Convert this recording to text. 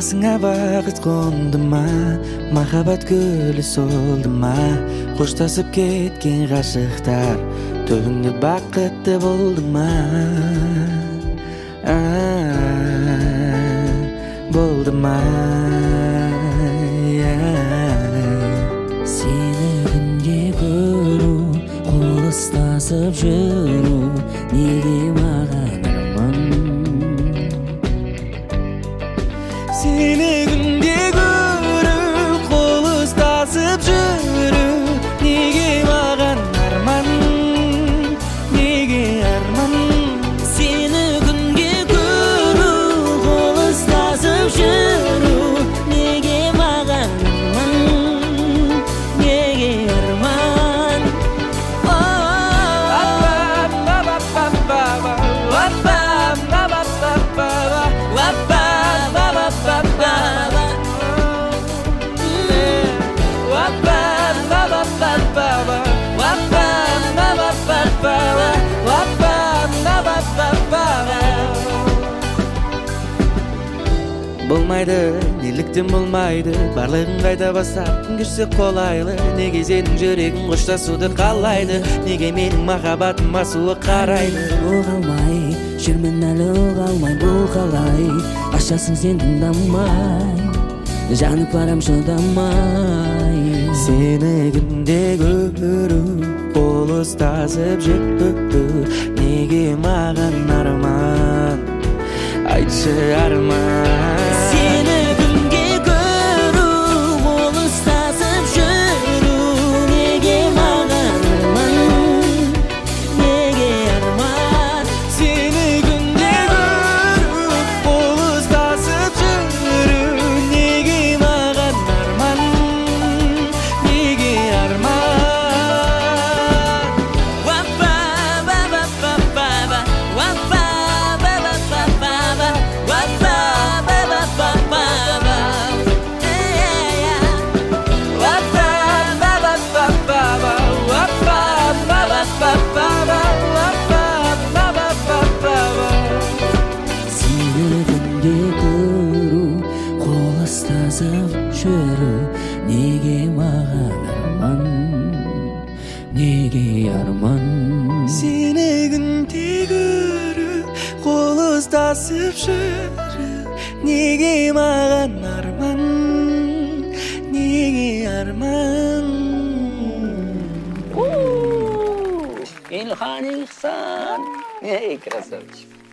Басыңа бақыт қонды ма, махаббат гүлі солды ма, қоштасып кеткен ғашықтар түбінде бақытты болды ма? Болды ма? Сені күнде көру, қол ұстасып жүру, неге маған арман? Seni günde görüp kol ıstasıp жүрүп неге маған арман, неге арман? Сені күнге көру, қол ұстасып жүру, неге маған арман, неге арман? Болмайды, неліктен болмайды, барлығын қайта бастап күн кешсе қолайлы. Неге сенің жүрегің қоштасуды қалайды, неге менің махаббатыма суық қарайды? Оғалмай, жүрмін әлі оғалмай, бұл қалай? Ашасың сен тыңдамай, жанып барам шыдамай. Seni күнде көру, қол ұстасып жүру, неге маған арман? Айтшы арман. Сені күнге көру, қол ұстасып жүру, неге маған арман, неге арман? Seni күнде көру, қол ұстасып жүру, неге маған арман, неге арман? Сені күнде көру, қол ұстасып жүру, неге маған арман, неге арман? Seni günde görüp kol ıstasıp жүріп неге маған арман, неге арман? Ильхан Ихсан. Эй, красавчик.